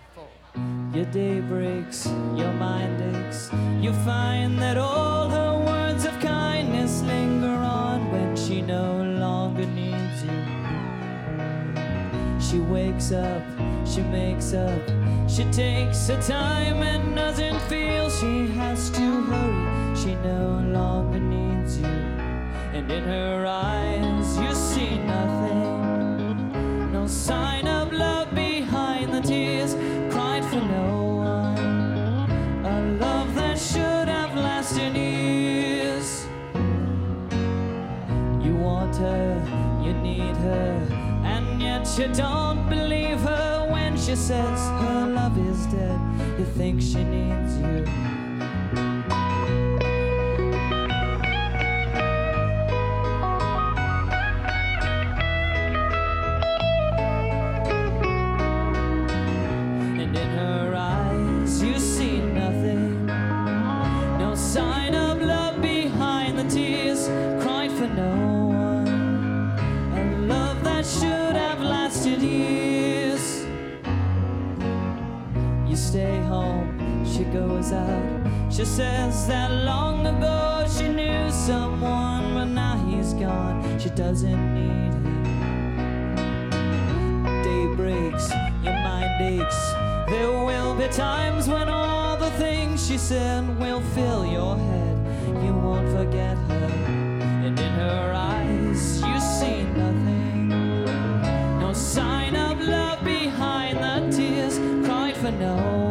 Your day breaks, your mind aches. You find that all her words of kindness linger on when she no longer needs you. She wakes up, she makes up, she takes her time and doesn't feel she has to hurry. She no longer needs you. And in her eyes you see nothing, no sign of love behind the tears cried for no one, a love that should have lasted years. You want her, you need her, and yet you don't believe her when she says her love is dead. You think she needs you. Sign of love behind the tears cried for no one, a love that should have lasted years. You stay home, she goes out. She says that long ago she knew someone, but now he's gone, she doesn't need him. Day breaks, your mind aches. There will be times when all the things she said will fill your head. You won't forget her, and in her eyes you see nothing, no sign of love behind the tears cried for no